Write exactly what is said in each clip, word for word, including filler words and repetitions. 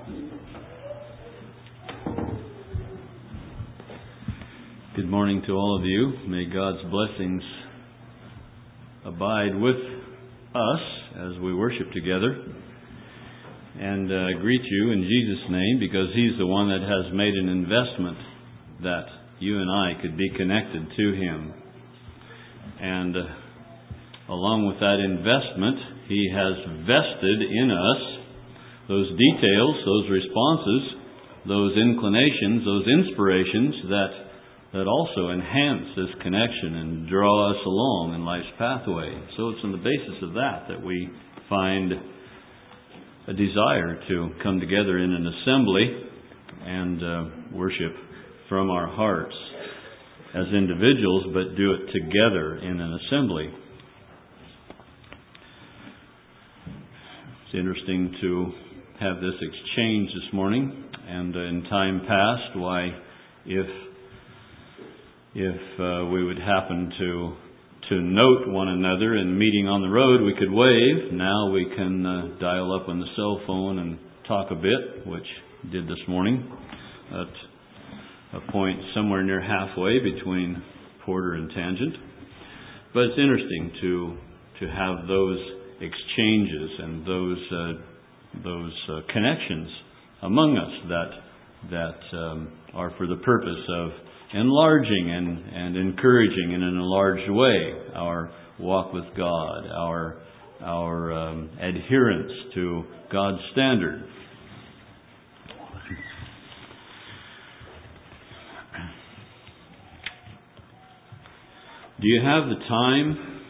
Good morning to all of you. May God's blessings abide with us as we worship together. And uh, greet you in Jesus' name, because He's the one that has made an investment that you and I could be connected to Him. And uh, along with that investment, He has vested in us those details, those responses, those inclinations, those inspirations that that also enhance this connection and draw us along in life's pathway. So it's on the basis of that that we find a desire to come together in an assembly and uh, worship from our hearts as individuals, but do it together in an assembly. It's interesting to have this exchange this morning, and uh, in time past, why if If uh, we would happen to to note one another in meeting on the road, we could wave. Now we can uh, dial up on the cell phone and talk a bit, which we did this morning at a point somewhere near halfway between Porter and Tangent. But it's interesting to to have those exchanges and those uh, those uh, connections among us that that um, are for the purpose of enlarging and, and encouraging in an enlarged way our walk with God, our our um, adherence to God's standard. Do you have the time?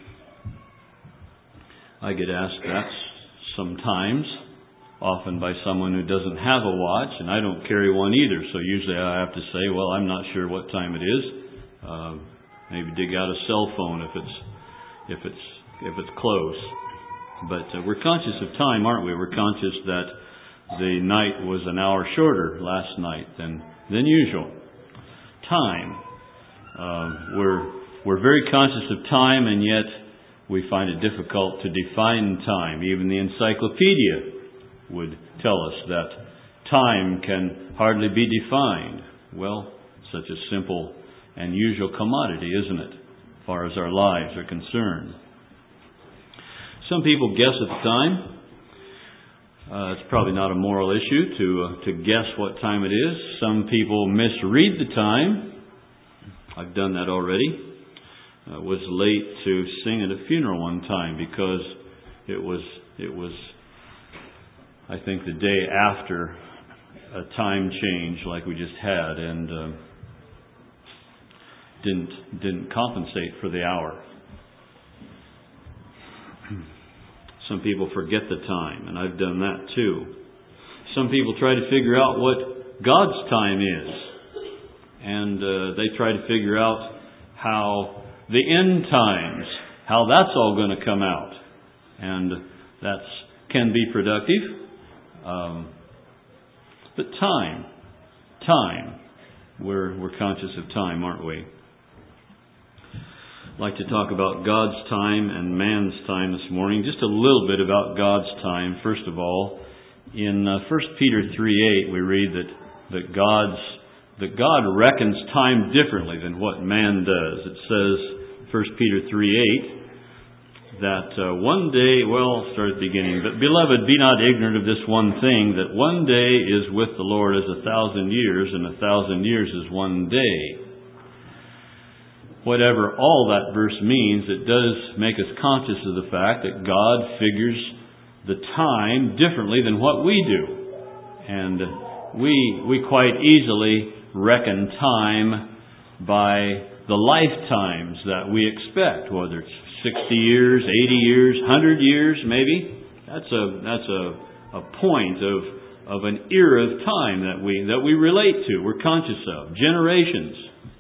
I get asked that sometimes, often by someone who doesn't have a watch, and I don't carry one either, so usually I have to say, well, I'm not sure what time it is. Uh, maybe dig out a cell phone if it's if it's if it's close. But uh, we're conscious of time, aren't we? We're conscious that the night was an hour shorter last night than than usual. Time. Uh, we're we're very conscious of time, and yet we find it difficult to define time. Even the encyclopedia would tell us that time can hardly be defined. Well, such a simple and usual commodity, isn't it, as far as our lives are concerned? Some people guess at the time. Uh, it's probably not a moral issue to uh, to guess what time it is. Some people misread the time. I've done that already. I uh, was late to sing at a funeral one time because it was it was. I think the day after a time change like we just had, and uh, didn't didn't compensate for the hour. Some people forget the time, and I've done that too. Some people try to figure out what God's time is, and uh, they try to figure out how the end times, how that's all going to come out, and that can be productive. Um, but time, time, we're we're conscious of time, aren't we? I'd like to talk about God's time and man's time this morning. Just a little bit about God's time. First of all, in uh, First Peter three eight, we read that that God's that God reckons time differently than what man does. It says, First Peter three eight. That uh, one day, well, start at the beginning. But beloved, be not ignorant of this one thing, that one day is with the Lord as a thousand years, and a thousand years is one day. Whatever all that verse means, it does make us conscious of the fact that God figures the time differently than what we do. And we we quite easily reckon time by the lifetimes that we expect, whether it's sixty years, eighty years, one hundred years maybe. That's a that's a, a point of of an era of time that we that we relate to, we're conscious of. Generations.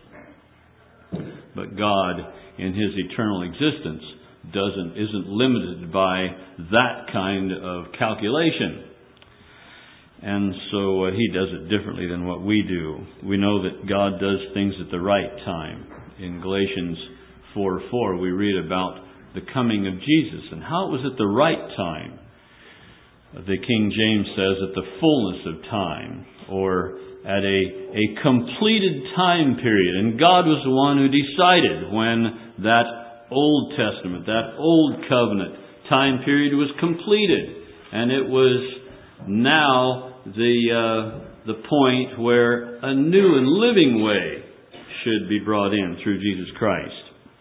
But God, in His eternal existence, doesn't isn't limited by that kind of calculation. And so uh, He does it differently than what we do. We know that God does things at the right time. In Galatians four four, we read about the coming of Jesus and how it was at the right time. The King James says at the fullness of time, or at a, a completed time period. And God was the one who decided when that Old Testament, that Old Covenant time period was completed. And it was now the uh, the point where a new and living way should be brought in through Jesus Christ.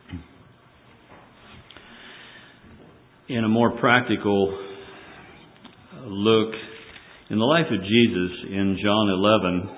In a more practical look in the life of Jesus in John eleven,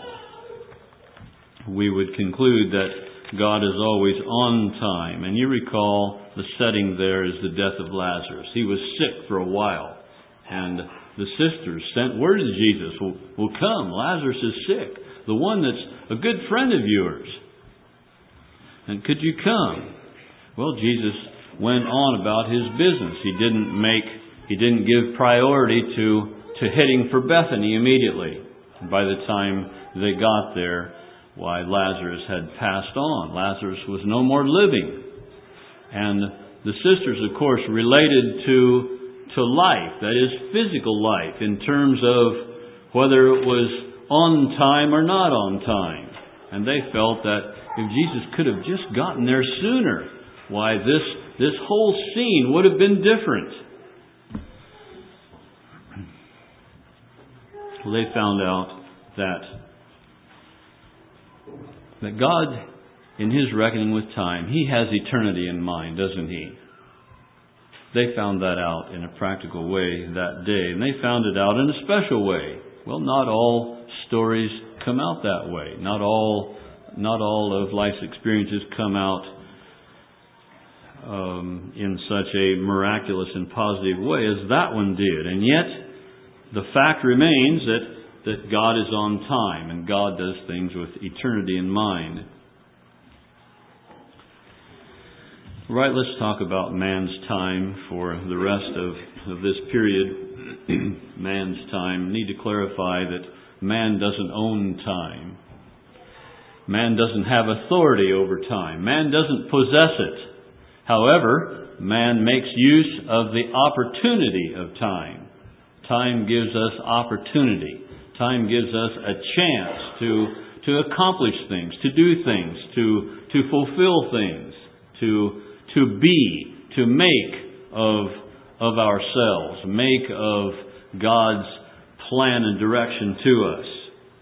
we would conclude that God is always on time. And you recall the setting there is the death of Lazarus. He was sick for a while, and the sisters sent word to Jesus, well, well come, Lazarus is sick, the one that's a good friend of yours. And could you come? Well, Jesus went on about his business. He didn't make, he didn't give priority to, to heading for Bethany immediately. By the time they got there, why, Lazarus had passed on. Lazarus was no more living. And the sisters, of course, related to, to life, that is physical life, in terms of whether it was on time or not on time. And they felt that if Jesus could have just gotten there sooner, why, this, this whole scene would have been different. Well, they found out that, that God, in His reckoning with time, He has eternity in mind, doesn't He? They found that out in a practical way that day, and they found it out in a special way. Well, not all stories come out that way. Not all, not all of life's experiences come out um, in such a miraculous and positive way as that one did. And yet, the fact remains that, that God is on time, and God does things with eternity in mind. Right, let's talk about man's time for the rest of, of this period. Man's time. I need to clarify that man doesn't own time. Man doesn't have authority over time. Man doesn't possess it. However, man makes use of the opportunity of time. Time gives us opportunity. Time gives us a chance to, to accomplish things, to do things, to, to fulfill things, to to be, to make of, of ourselves, make of God's plan and direction to us.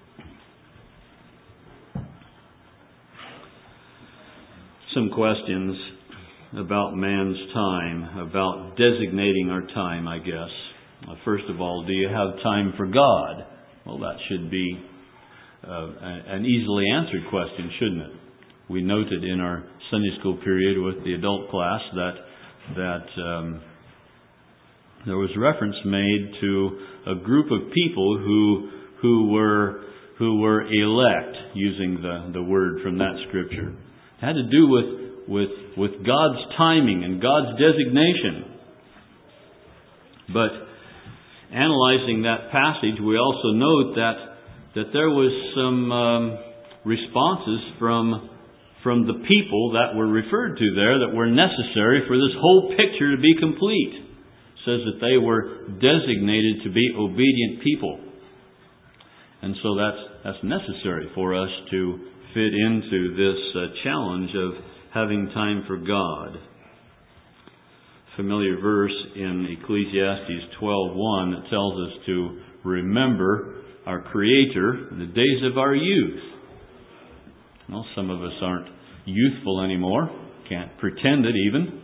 Some questions about man's time, about designating our time, I guess. First of all, do you have time for God? Well, that should be uh, an easily answered question, shouldn't it? We noted in our Sunday school period with the adult class that that um, there was reference made to a group of people who who were who were elect, using the, the word from that scripture. It had to do with with with God's timing and God's designation. But analyzing that passage, we also note that that there was some um, responses from from the people that were referred to there that were necessary for this whole picture to be complete. It says that they were designated to be obedient people. And so that's that's necessary for us to fit into this uh, challenge of having time for God. Familiar verse in Ecclesiastes twelve one that tells us to remember our Creator in the days of our youth. Well, some of us aren't youthful anymore. Can't pretend it even.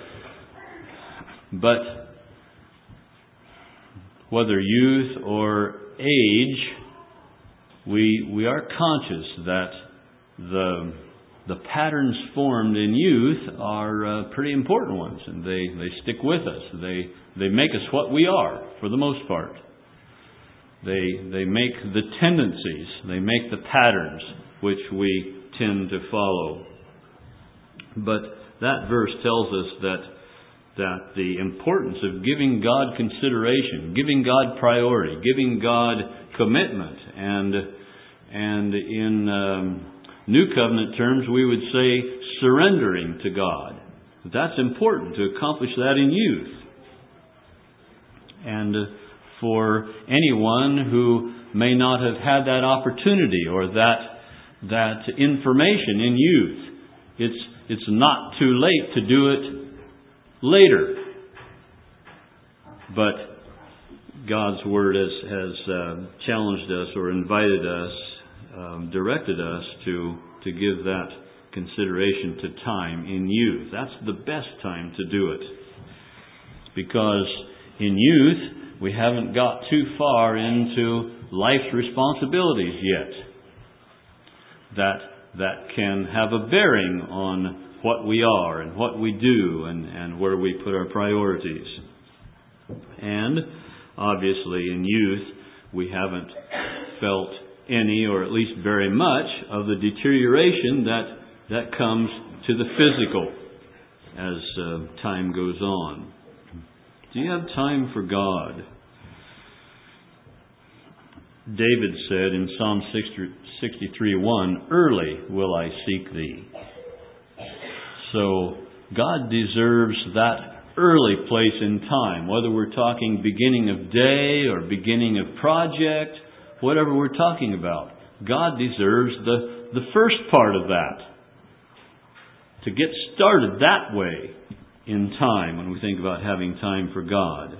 But whether youth or age, we we are conscious that the the patterns formed in youth are uh, pretty important ones, and they, they stick with us. They they make us what we are for the most part. They they make the tendencies, they make the patterns which we tend to follow. But that verse tells us that that the importance of giving God consideration, giving God priority, giving God commitment, and and in um, New Covenant terms we would say surrendering to God. That's important to accomplish that in youth. And uh, for anyone who may not have had that opportunity or that that information in youth. It's it's not too late to do it later. But God's Word has, has uh, challenged us or invited us, um, directed us to, to give that consideration to time in youth. That's the best time to do it. Because in youth, we haven't got too far into life's responsibilities yet. That, that can have a bearing on what we are and what we do and, and where we put our priorities. And obviously in youth, we haven't felt any, or at least very much, of the deterioration that, that comes to the physical as uh, time goes on. Do you have time for God? David said in Psalm sixty-three one, "Early will I seek thee." So God deserves that early place in time, whether we're talking beginning of day or beginning of project, whatever we're talking about. God deserves the, the first part of that. To get started that way in time when we think about having time for God.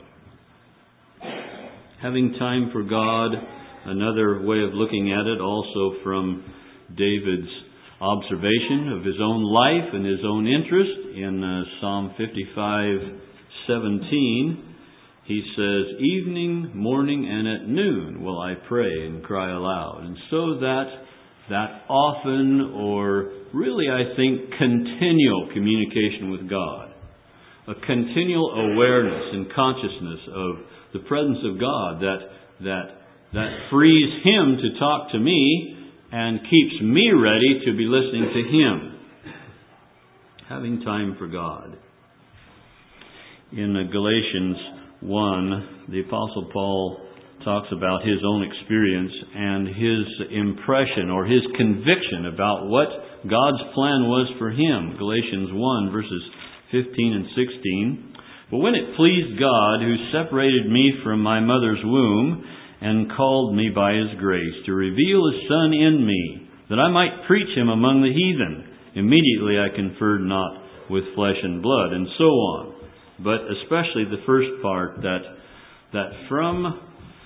Having time for God, another way of looking at it, also from David's observation of his own life and his own interest in uh, Psalm fifty-five seventeen. He says, "Evening, morning, and at noon will I pray and cry aloud." And so that that often, or really I think continual communication with God, a continual awareness and consciousness of the presence of God that that that frees Him to talk to me and keeps me ready to be listening to Him. Having time for God. In Galatians one, the Apostle Paul talks about his own experience and his impression or his conviction about what God's plan was for him. Galatians one, verses fifteen and sixteen. "But when it pleased God, who separated me from my mother's womb, and called me by His grace to reveal His Son in me, that I might preach Him among the heathen, immediately I conferred not with flesh and blood," and so on. But especially the first part, that that from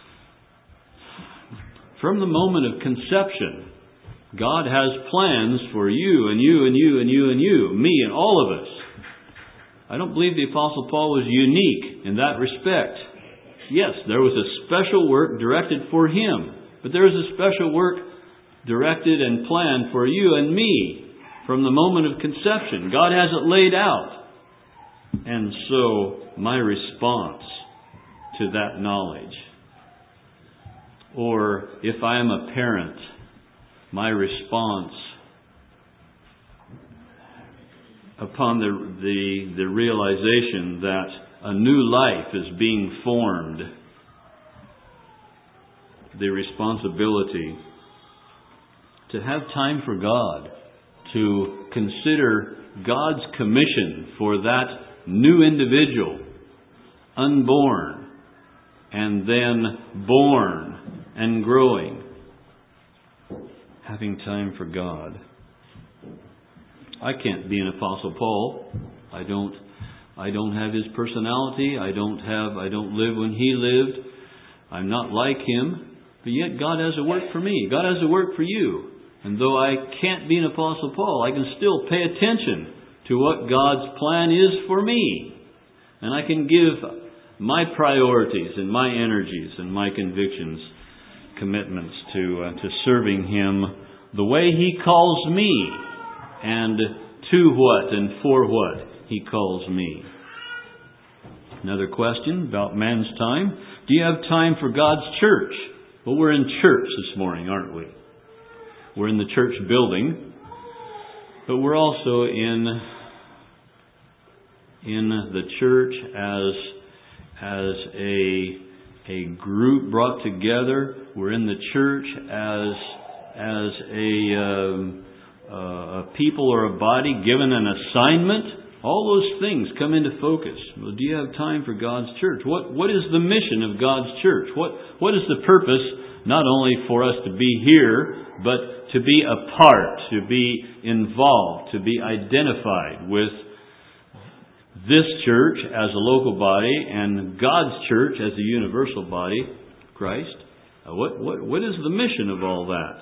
from the moment of conception, God has plans for you and you and you and you and you, me and all of us. I don't believe the Apostle Paul was unique in that respect. Yes, there was a special work directed for him, but there is a special work directed and planned for you and me from the moment of conception. God has it laid out. And so, my response to that knowledge, or if I am a parent, my response upon the, the, the realization that a new life is being formed, the responsibility to have time for God, to consider God's commission for that new individual, unborn, and then born and growing. Having time for God. I can't be an Apostle Paul. I don't I don't have his personality. I don't have I don't live when he lived. I'm not like him. But yet God has a work for me. God has a work for you. And though I can't be an Apostle Paul, I can still pay attention to what God's plan is for me. And I can give my priorities and my energies and my convictions, commitments to uh, to serving Him the way He calls me, and to what and for what He calls me. Another question about man's time. Do you have time for God's church? Well, we're in church this morning, aren't we? We're in the church building, but we're also in in the church as as a a group brought together. We're in the church as as a um, uh, a people or a body given an assignment All those things come into focus. Well, do you have time for God's church? What What is the mission of God's church? What What is the purpose, not only for us to be here, but to be a part, to be involved, to be identified with this church as a local body and God's church as a universal body, Christ? Uh, what, what, what is the mission of all that?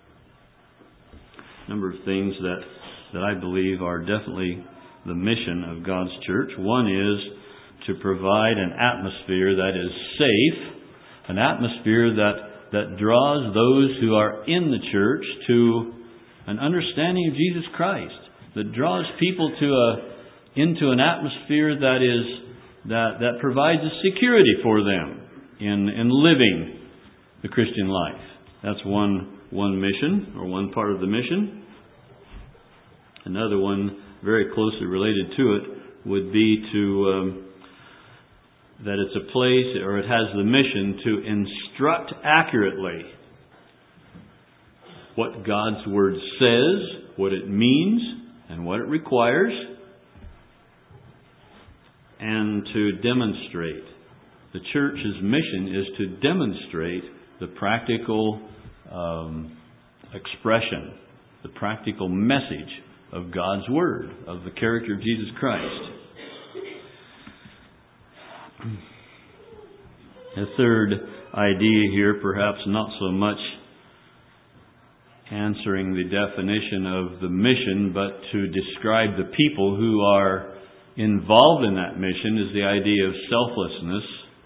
A number of things that, that I believe are definitely the mission of God's church. One is to provide an atmosphere that is safe, an atmosphere that, that draws those who are in the church to an understanding of Jesus Christ, that draws people to a into an atmosphere that is that that provides a security for them in in living the Christian life. That's one one mission, or one part of the mission. Another one, very closely related to it, would be to um, that it's a place, or it has the mission to instruct accurately what God's Word says, what it means, and what it requires, and to demonstrate. The church's mission is to demonstrate the practical um, expression, the practical message of God's Word, of the character of Jesus Christ. A third idea here, perhaps not so much answering the definition of the mission, but to describe the people who are involved in that mission, is the idea of selflessness.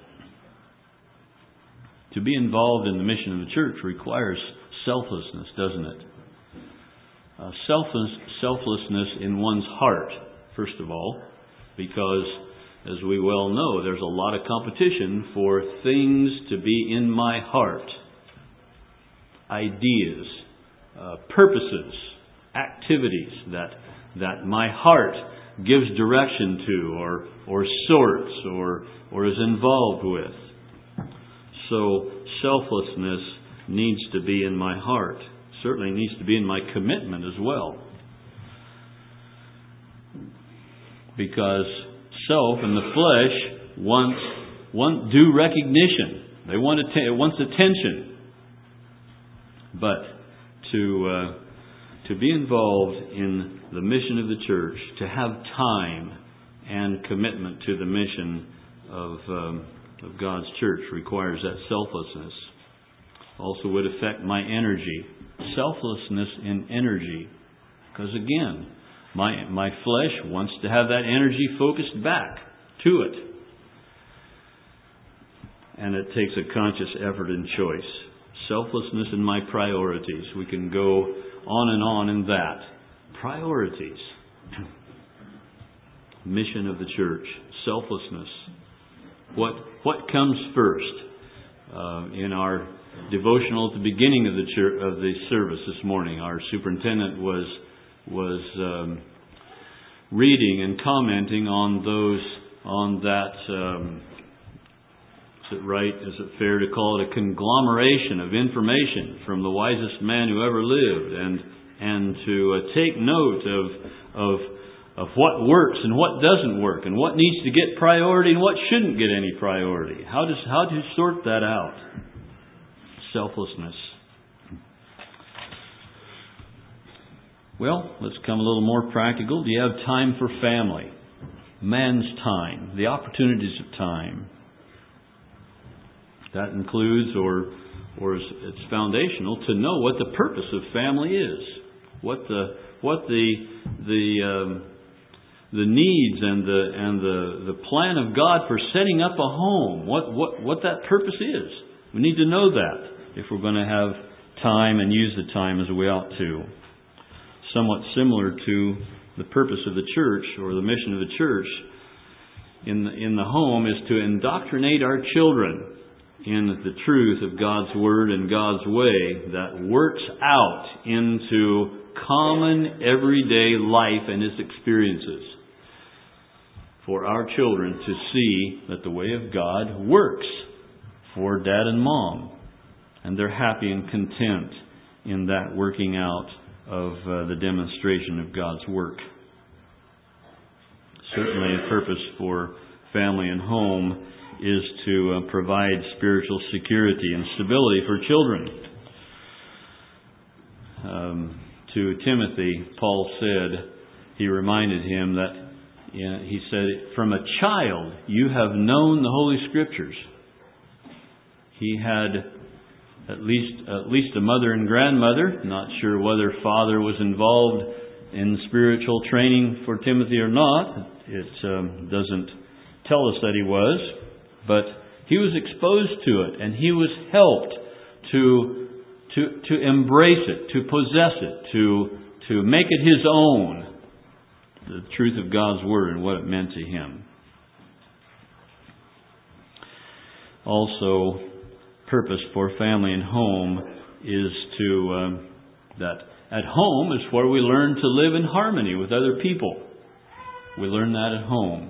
To be involved in the mission of the church requires selflessness, doesn't it? Uh, selfless, selflessness in one's heart, first of all, because, as we well know, there's a lot of competition for things to be in my heart. Ideas, uh, purposes, activities that that my heart gives direction to, or or sorts, or or is involved with. So selflessness needs to be in my heart. Certainly needs to be in my commitment as well. Because self and the flesh wants want due recognition. They want atten- it wants attention. But to uh, to be involved in the mission of the church, to have time and commitment to the mission of um, of God's church requires that selflessness. Also would affect my energy. Selflessness in energy. Because again, my my flesh wants to have that energy focused back to it. And it takes a conscious effort and choice. Selflessness in my priorities. We can go on and on in that. Priorities. Mission of the church. Selflessness. What what comes first? Uh, in our devotional at the beginning of the church, of the service this morning, our superintendent was was um, reading and commenting on those on that. Um, is it right? Is it fair to call it a conglomeration of information from the wisest man who ever lived, and and to uh, take note of of of what works and what doesn't work, and what needs to get priority and what shouldn't get any priority. How does how do you sort that out? Selflessness. Well, let's come a little more practical. Do you have time for family? Man's time, the opportunities of time. That includes, or or it's foundational to know what the purpose of family is, what the what the the um, the needs and the and the the plan of God for setting up a home. What what what that purpose is. We need to know that if we're going to have time and use the time as we ought to. Somewhat similar to the purpose of the church, or the mission of the church in the, in the home, is to indoctrinate our children in the truth of God's Word and God's way that works out into common everyday life and its experiences. For our children to see that the way of God works for dad and mom. And they're happy and content in that working out of uh, the demonstration of God's work. certainly a purpose for family and home is to uh, provide spiritual security and stability for children. Um, to Timothy, Paul said, he reminded him that, you know, he said, from a child you have known the Holy Scriptures. He had at least at least a mother and grandmother. Not sure whether father was involved in spiritual training for Timothy or not. It um, doesn't tell us that he was, but he was exposed to it, and he was helped to to to embrace it, to possess it, to to make it his own. The truth of God's Word and what it meant to him. Also, purpose for family and home is to um, that at home is where we learn to live in harmony with other people. We learn that at home.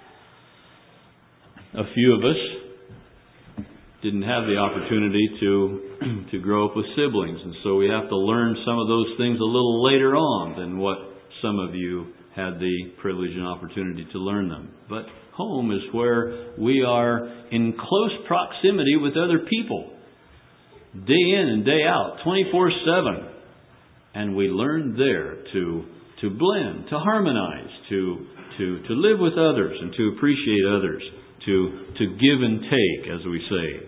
A few of us didn't have the opportunity to to grow up with siblings, and so we have to learn some of those things a little later on than what some of you had the privilege and opportunity to learn them. But home is where we are in close proximity with other people, day in and day out, twenty-four seven. And we learn there to to blend, to harmonize, to to to live with others and to appreciate others, to to give and take, as we say.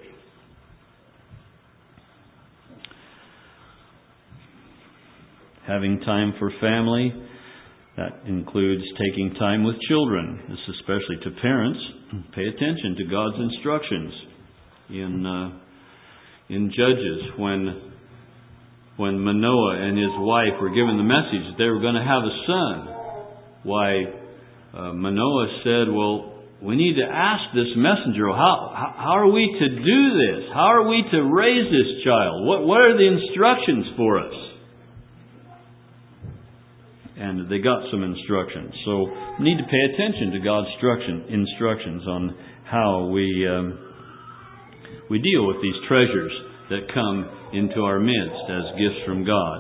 Having time for family, that includes taking time with children. This is especially to parents. Pay attention to God's instructions in uh, in Judges when when Manoah and his wife were given the message that they were going to have a son. Why, uh, Manoah said, "Well, we need to ask this messenger, how, how how are we to do this? How are we to raise this child? What what are the instructions for us?" And they got some instructions. So we need to pay attention to God's instruction, instructions on how we um, we deal with these treasures that come into our midst as gifts from God.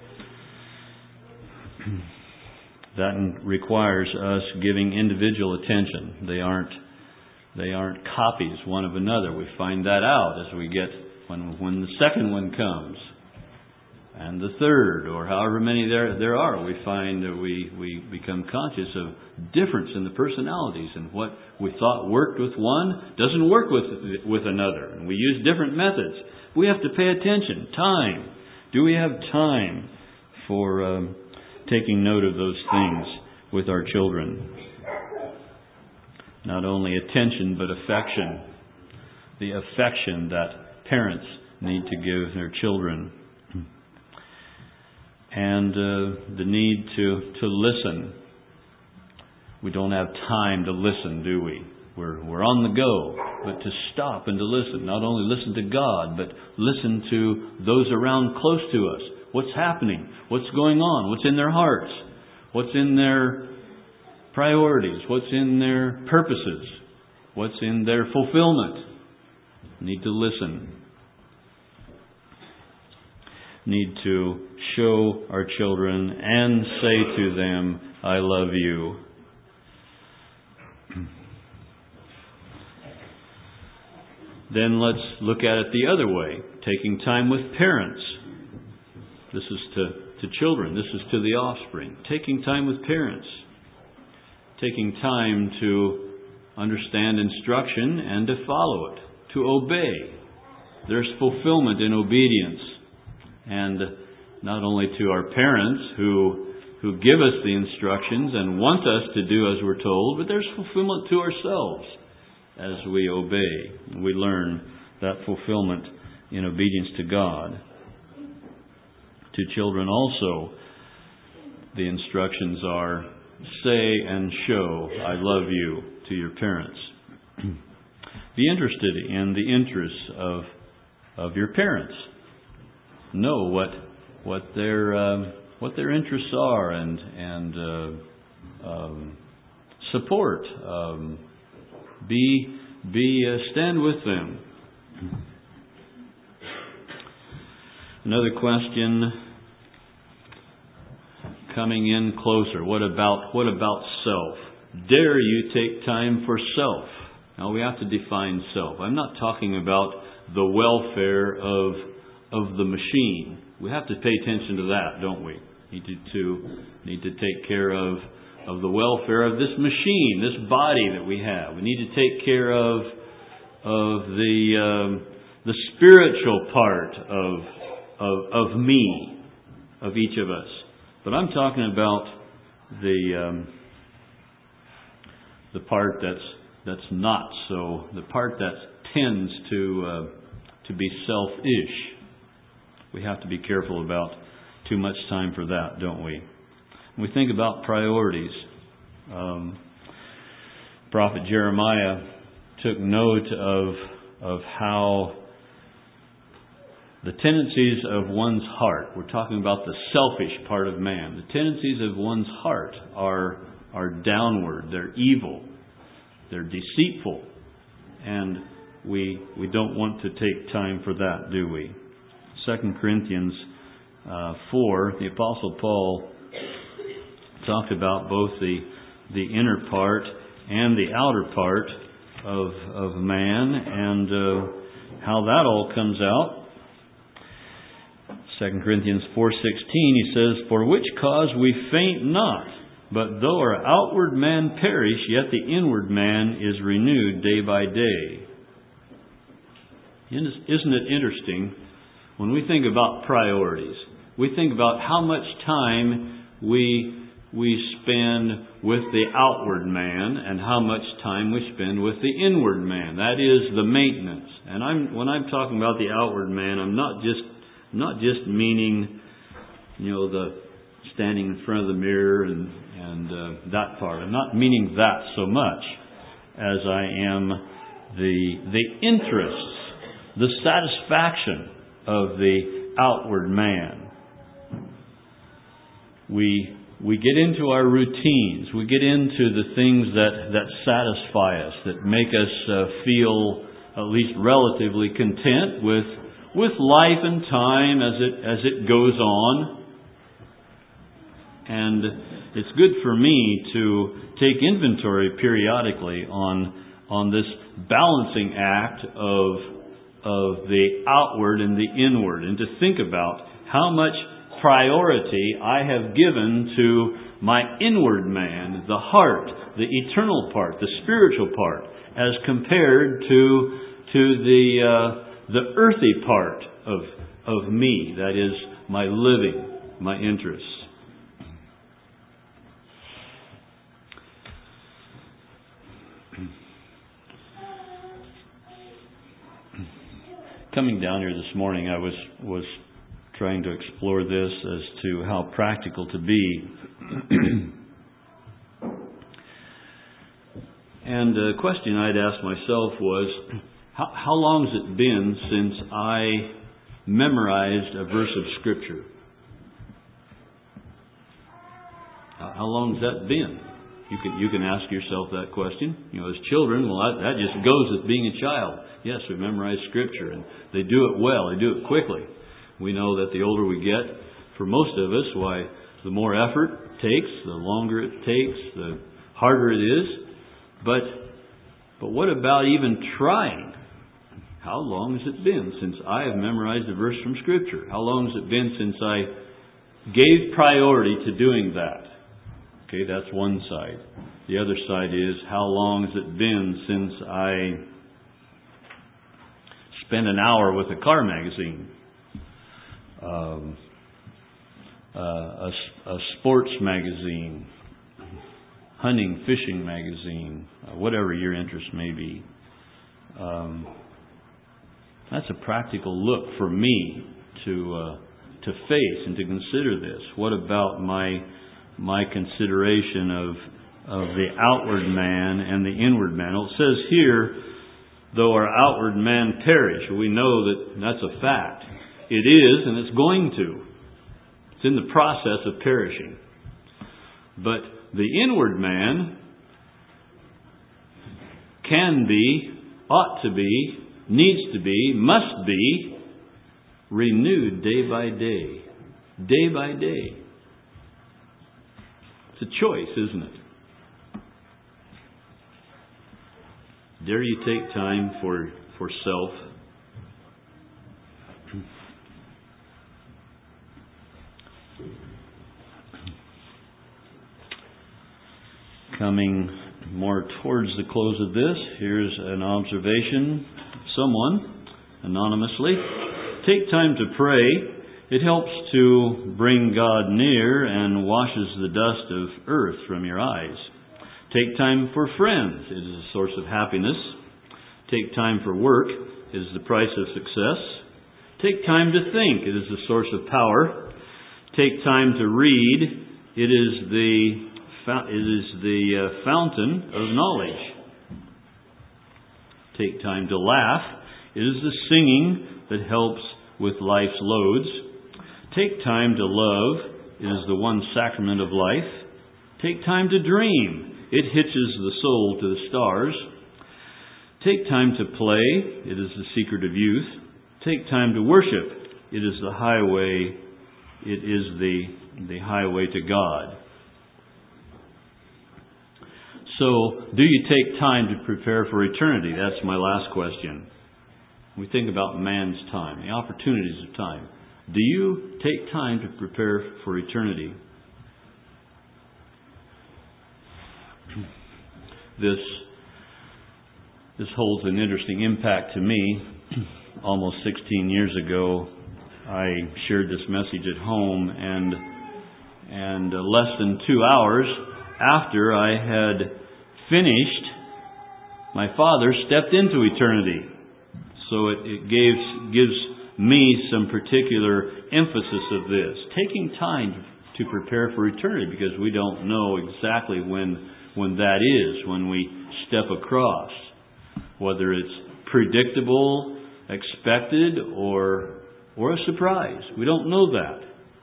That requires us giving individual attention. They aren't they aren't copies one of another. We find that out as we get when when the second one comes. And the third, or however many there there are, we find that we, we become conscious of difference in the personalities, and what we thought worked with one doesn't work with with another. And we use different methods. We have to pay attention. Time. Do we have time for um, taking note of those things with our children? Not only attention, but affection. The affection that parents need to give their children. And uh, the need to, to listen. We don't have time to listen, do we? We're, we're on the go. But to stop and to listen. Not only listen to God, but listen to those around close to us. What's happening? What's going on? What's in their hearts? What's in their priorities? What's in their purposes? What's in their fulfillment? Need to listen. Need to show our children and say to them, "I love you." Then let's look at it the other way. Taking time with parents. This is to, to children. This is to the offspring. Taking time with parents. Taking time to understand instruction and to follow it. To obey. There's fulfillment in obedience. And not only to our parents who who give us the instructions and want us to do as we're told, but there's fulfillment to ourselves as we obey. We learn that fulfillment in obedience to God. To children also, the instructions are, say and show, "I love you," to your parents. Be interested in the interests of of your parents. Know what what their um, what their interests are, and and uh, um, support. Um, be be uh, stand with them. Another question coming in closer. What about what about self? dare you take time for self? Now we have to define self. I'm not talking about the welfare of of the machine. We have to pay attention to that, don't we? Need to, to need to take care of of the welfare of this machine, this body that we have. We need to take care of of the um, the spiritual part of of of me, of each of us. But I'm talking about the um, the part that's that's not so, the part that tends to uh, to be selfish. We have to be careful about too much time for that, don't we? When we think about priorities, um, Prophet Jeremiah took note of of how the tendencies of one's heart, we're talking about the selfish part of man, the tendencies of one's heart are are downward, they're evil, they're deceitful, and we we don't want to take time for that, do we? Second Corinthians uh, four, the Apostle Paul talked about both the the inner part and the outer part of of man, and uh, how that all comes out. Second Corinthians four sixteen, he says, "For which cause we faint not, but though our outward man perish, yet the inward man is renewed day by day." Isn't it interesting? When we think about priorities, we think about how much time we we spend with the outward man and how much time we spend with the inward man. That is the maintenance. And I'm when I'm talking about the outward man, I'm not just not just meaning, you know, the standing in front of the mirror and and uh, that part. I'm not meaning that so much as I am the the interests, the satisfaction of the outward man. We we get into our routines. We get into the things that, that satisfy us, that make us uh, feel at least relatively content with with life and time as it as it goes on. And it's good for me to take inventory periodically on on this balancing act of of the outward and the inward, and to think about how much priority I have given to my inward man, the heart, the eternal part, the spiritual part, as compared to to the uh, the earthy part of of me, that is my living, my interests. Coming down here this morning, I was was trying to explore this as to how practical to be. And the question I'd asked myself was, how, how long has it been since I memorized a verse of Scripture? How, how long has that been? You can you can ask yourself that question. You know, as children, well, that, that just goes with being a child. Yes, we memorize Scripture, and they do it well. They do it quickly. We know that the older we get, for most of us, why, the more effort it takes, the longer it takes, the harder it is. But but what about even trying? How long has it been since I have memorized a verse from Scripture? How long has it been since I gave priority to doing that? Okay, that's one side. The other side is, how long has it been since I spent an hour with a car magazine, um, uh, a, a sports magazine, hunting, fishing magazine, uh, whatever your interest may be. Um, that's a practical look for me to uh, to face and to consider this. What about my my consideration of of the outward man and the inward man? Well, it says here, though our outward man perish. We know that that's a fact. It is, and it's going to. It's in the process of perishing. But the inward man can be, ought to be, needs to be, must be renewed day by day. Day by day. It's a choice, isn't it? Dare you take time for, for self? Coming more towards the close of this, here's an observation of someone, anonymously. Take time to pray. It helps to bring God near and washes the dust of earth from your eyes. Take time for friends. It is a source of happiness. Take time for work. It is the price of success. Take time to think. It is the source of power. Take time to read. It is the it is the uh, fountain of knowledge. Take time to laugh. It is the singing that helps with life's loads. Take time to love. It is the one sacrament of life. Take time to dream. It hitches the soul to the stars. Take time to play. It is the secret of youth. Take time to worship. It is the highway. It is the, the highway to God. So, do you take time to prepare for eternity? That's my last question. We think about man's time, the opportunities of time. Do you take time to prepare for eternity? This, this holds an interesting impact to me. Almost sixteen years ago, I shared this message at home, and and uh, less than two hours after I had finished, my father stepped into eternity. So it, it gives gives me some particular emphasis of this. Taking time to prepare for eternity, because we don't know exactly when when that is, when we step across. Whether it's predictable, expected, or or a surprise. We don't know that.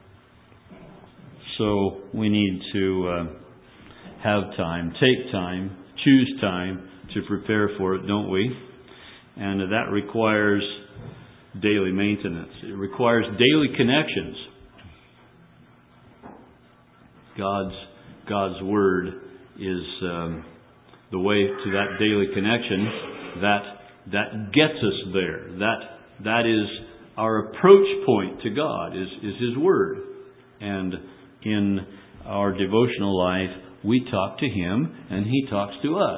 So we need to uh, have time, take time, choose time to prepare for it, don't we? And that requires daily maintenance. It requires daily connections. God's God's Word is um, the way to that daily connection that that gets us there. That that is our approach point to God, is, is His Word. And in our devotional life, we talk to Him and He talks to us.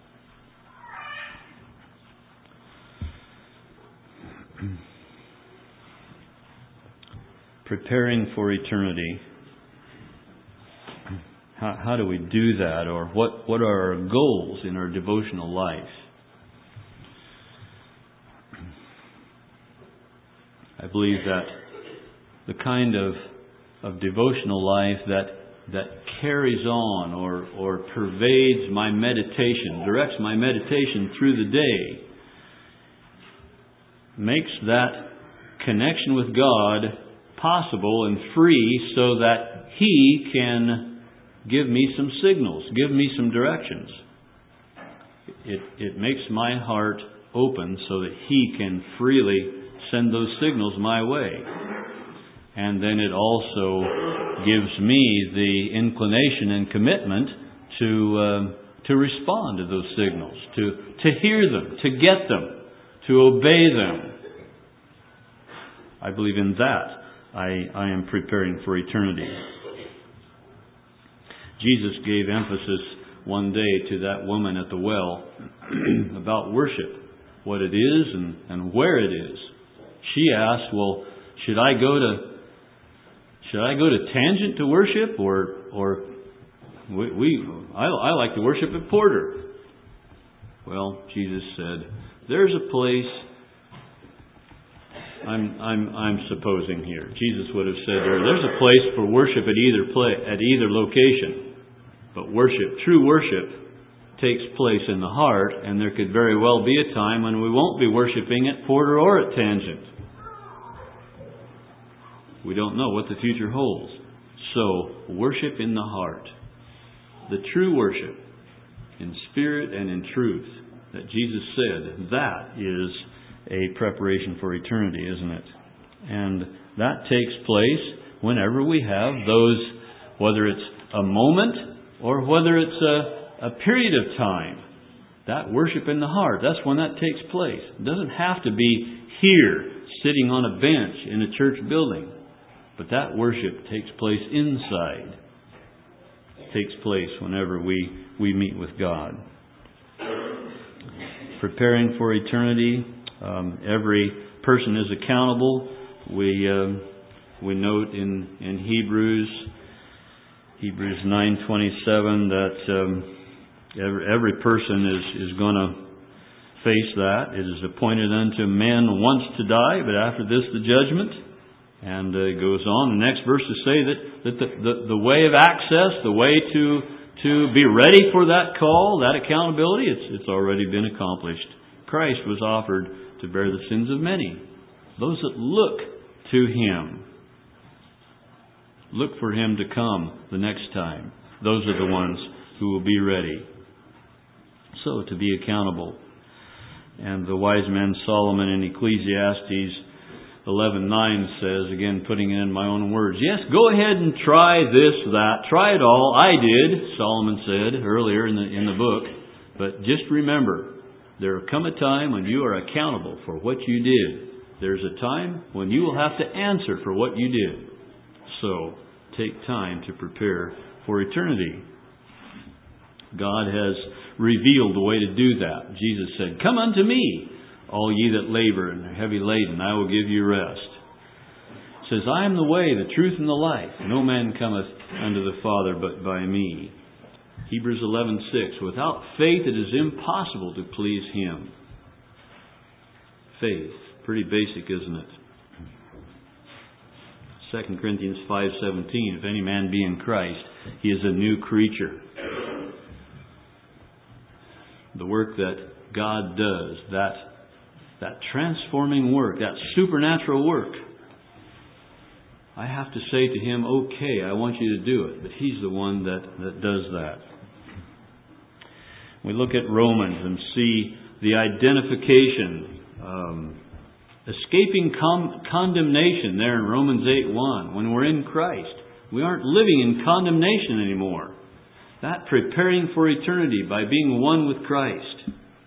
Preparing for eternity. How, how do we do that? Or what, what are our goals in our devotional life? I believe that the kind of, of devotional life that that carries on or, or pervades my meditation, directs my meditation through the day, makes that connection with God possible and free so that He can give me some signals, give me some directions. It, it makes my heart open so that He can freely send those signals my way. And then it also gives me the inclination and commitment to uh, to respond to those signals, to, to hear them, to get them, to obey them. I believe in that. I, I am preparing for eternity. Jesus gave emphasis one day to that woman at the well about worship, what it is and, and where it is. She asked, well, should I go to should I go to Tangent to worship, or or we, we I, I like to worship at Porter? Well, Jesus said, there's a place. I'm I'm I'm supposing here. Jesus would have said there, there's a place for worship at either play, at either location. But worship, true worship, takes place in the heart, and there could very well be a time when we won't be worshiping at Porter or at Tangent. We don't know what the future holds. So, worship in the heart. The true worship, in spirit and in truth, that Jesus said, that is a preparation for eternity, isn't it? And that takes place whenever we have those, whether it's a moment or whether it's a, a period of time, That worship in the heart, that's when that takes place. It doesn't have to be here, sitting on a bench in a church building. But that worship takes place inside. It takes place whenever we, we meet with God. Preparing for eternity. Um, every person is accountable. We um, we note in, in Hebrews Hebrews nine twenty-seven that um, every, every person is, is going to face that. It is appointed unto men once to die, but after this the judgment. And uh, it goes on. The next verses say that, that the, the, the way of access, the way to to be ready for that call, that accountability, it's, it's already been accomplished. Christ was offered to bear the sins of many. Those that look to Him, look for Him to come the next time. Those are the ones who will be ready. So, to be accountable. And the wise man Solomon in Ecclesiastes eleven nine says, again putting it in my own words, yes, go ahead and try this, that, try it all. I did, Solomon said earlier in the in the book. But just remember, there will come a time when you are accountable for what you did. There's a time when you will have to answer for what you did. So, take time to prepare for eternity. God has revealed the way to do that. Jesus said, come unto me, all ye that labor and are heavy laden, I will give you rest. It says, I am the way, the truth, and the life. No man cometh unto the Father but by me. Hebrews eleven six. Without faith it is impossible to please Him. Faith. Pretty basic, isn't it? Second Corinthians five seventeen. If any man be in Christ, he is a new creature. The work that God does, that That transforming work, that supernatural work, I have to say to Him, okay, I want you to do it. But He's the one that, that does that. We look at Romans and see the identification, um, escaping com- condemnation there in Romans eight one. When we're in Christ, we aren't living in condemnation anymore. That preparing for eternity by being one with Christ.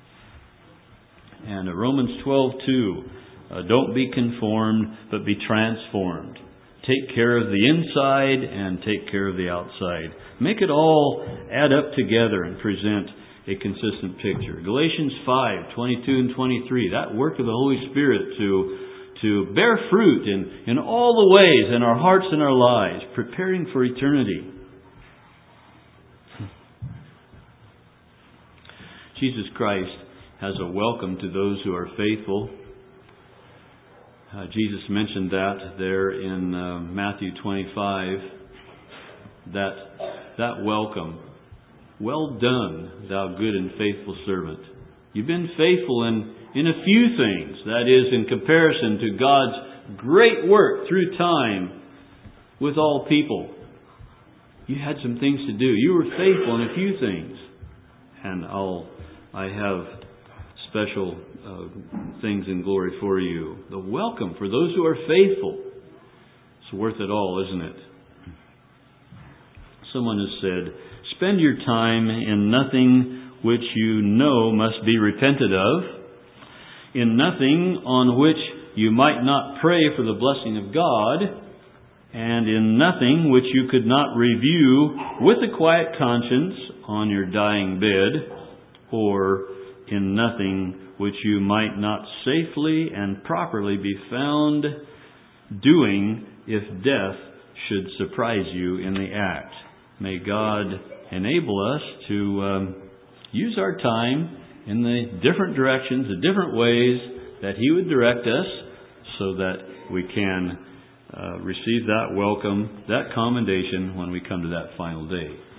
And Romans twelve two, uh, don't be conformed, but be transformed. Take care of the inside and take care of the outside. Make it all add up together and present a consistent picture. Galatians five twenty-two and twenty-three, that work of the Holy Spirit to, to bear fruit in, in all the ways in our hearts and our lives, preparing for eternity. Jesus Christ has a welcome to those who are faithful. Uh, Jesus mentioned that there in uh, Matthew twenty-five, that that welcome. Well done, thou good and faithful servant. You've been faithful in, in a few things. That is, in comparison to God's great work through time with all people. You had some things to do. You were faithful in a few things. And I'll, I have special uh, things in glory for you. The welcome for those who are faithful. It's worth it all, isn't it? Someone has said, spend your time in nothing which you know must be repented of, in nothing on which you might not pray for the blessing of God, and in nothing which you could not review with a quiet conscience on your dying bed, or in nothing which you might not safely and properly be found doing if death should surprise you in the act. May God enable us to um, use our time in the different directions, the different ways that He would direct us, so that we can uh, receive that welcome, that commendation when we come to that final day.